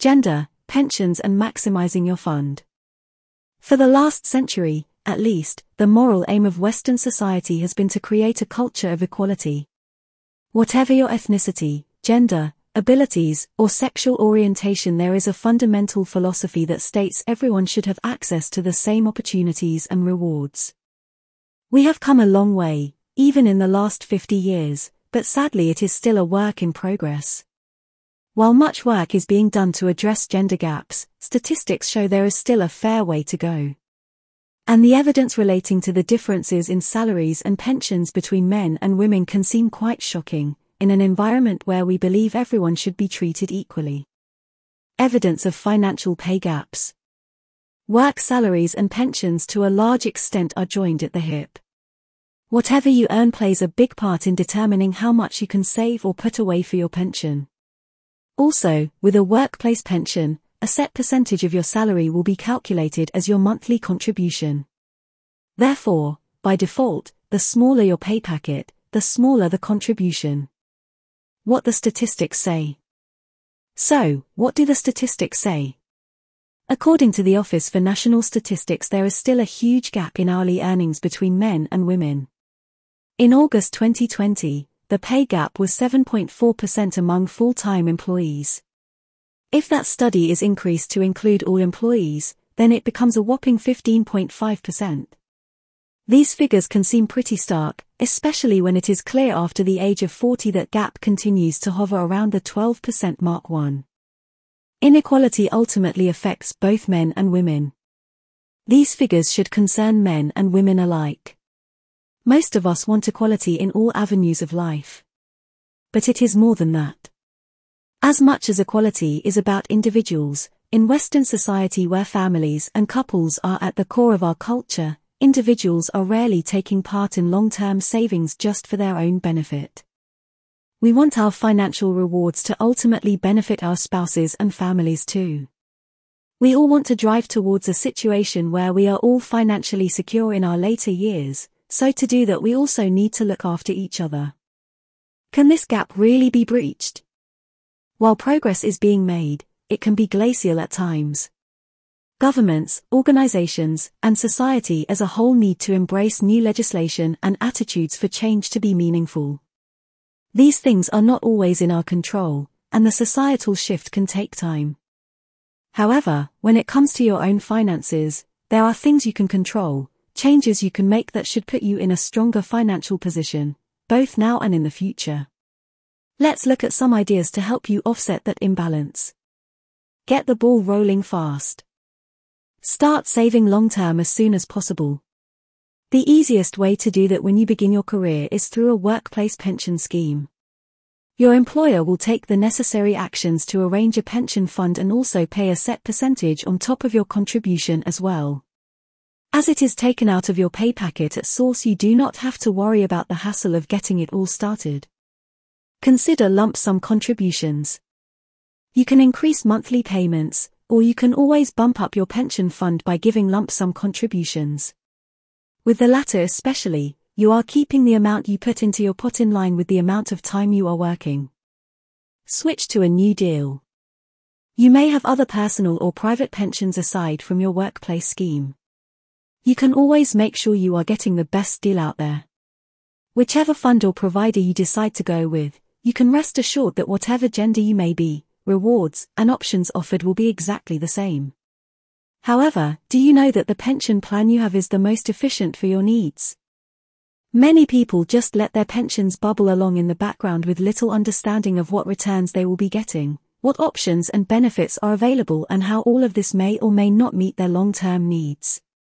gender, pensions and maximizing your fund. For the last century, at least, the moral aim of Western society has been to create a culture of equality. Whatever your ethnicity, gender, abilities, or sexual orientation, there is a fundamental philosophy that states everyone should have access to the same opportunities and rewards. We have come a long way, even in the last 50 years, but sadly it is still a work in progress. While much work is being done to address gender gaps, statistics show there is still a fair way to go. And the evidence relating to the differences in salaries and pensions between men and women can seem quite shocking, in an environment where we believe everyone should be treated equally. Evidence of financial pay gaps. Work salaries and pensions to a large extent are joined at the hip. Whatever you earn plays a big part in determining how much you can save or put away for your pension. Also, with a workplace pension, a set percentage of your salary will be calculated as your monthly contribution. Therefore, by default, the smaller your pay packet, the smaller the contribution. What the statistics say. So, what do the statistics say? According to the Office for National Statistics, there is still a huge gap in hourly earnings between men and women. In August 2020, the pay gap was 7.4% among full-time employees. If that study is increased to include all employees, then it becomes a whopping 15.5%. These figures can seem pretty stark, especially when it is clear after the age of 40 that gap continues to hover around the 12% mark. Inequality ultimately affects both men and women. These figures should concern men and women alike. Most of us want equality in all avenues of life. But it is more than that. As much as equality is about individuals, in Western society where families and couples are at the core of our culture, individuals are rarely taking part in long-term savings just for their own benefit. We want our financial rewards to ultimately benefit our spouses and families too. We all want to drive towards a situation where we are all financially secure in our later years, so to do that we also need to look after each other. Can this gap really be breached? While progress is being made, it can be glacial at times. Governments, organizations, and society as a whole need to embrace new legislation and attitudes for change to be meaningful. These things are not always in our control, and the societal shift can take time. However, when it comes to your own finances, there are things you can control, changes you can make that should put you in a stronger financial position, both now and in the future. Let's look at some ideas to help you offset that imbalance. Get the ball rolling fast. Start saving long-term as soon as possible. The easiest way to do that when you begin your career is through a workplace pension scheme. Your employer will take the necessary actions to arrange a pension fund and also pay a set percentage on top of your contribution as well. As it is taken out of your pay packet at source, you do not have to worry about the hassle of getting it all started. Consider lump sum contributions. You can increase monthly payments, or you can always bump up your pension fund by giving lump sum contributions. With the latter especially, you are keeping the amount you put into your pot in line with the amount of time you are working. Switch to a new deal. You may have other personal or private pensions aside from your workplace scheme. You can always make sure you are getting the best deal out there. Whichever fund or provider you decide to go with, you can rest assured that whatever gender you may be, rewards and options offered will be exactly the same. However, do you know that the pension plan you have is the most efficient for your needs? Many people just let their pensions bubble along in the background with little understanding of what returns they will be getting, what options and benefits are available, and how all of this may or may not meet their long-term needs.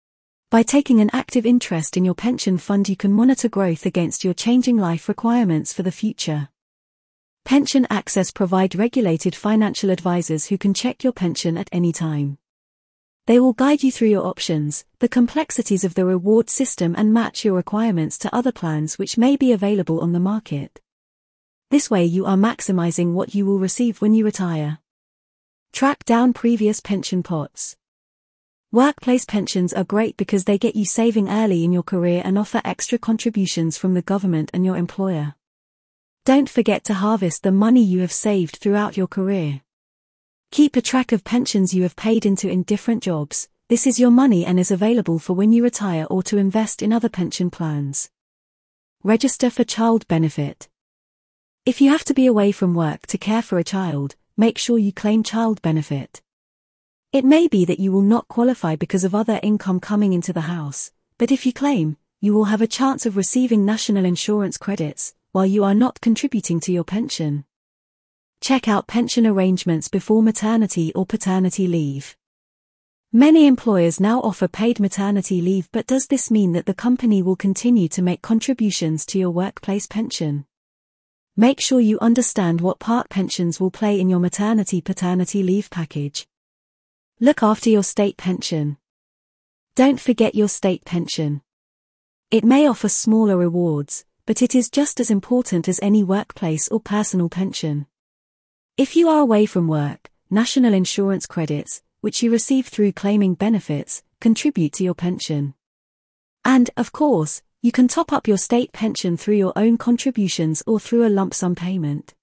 By taking an active interest in your pension fund, you can monitor growth against your changing life requirements for the future. Pension Access provide regulated financial advisors who can check your pension at any time. They will guide you through your options, the complexities of the reward system, and match your requirements to other plans which may be available on the market. This way you are maximizing what you will receive when you retire. Track down previous pension pots. Workplace pensions are great because they get you saving early in your career and offer extra contributions from the government and your employer. Don't forget to harvest the money you have saved throughout your career. Keep a track of pensions you have paid into in different jobs. This is your money and is available for when you retire or to invest in other pension plans. Register for child benefit. If you have to be away from work to care for a child, make sure you claim child benefit. It may be that you will not qualify because of other income coming into the house, but if you claim, you will have a chance of receiving national insurance credits, while you are not contributing to your pension. Check out pension arrangements before maternity or paternity leave. Many employers now offer paid maternity leave, but does this mean that the company will continue to make contributions to your workplace pension? Make sure you understand what part pensions will play in your maternity-paternity leave package. Look after your state pension. Don't forget your state pension. It may offer smaller rewards, but it is just as important as any workplace or personal pension. If you are away from work, national insurance credits, which you receive through claiming benefits, contribute to your pension. And, of course, you can top up your state pension through your own contributions or through a lump sum payment.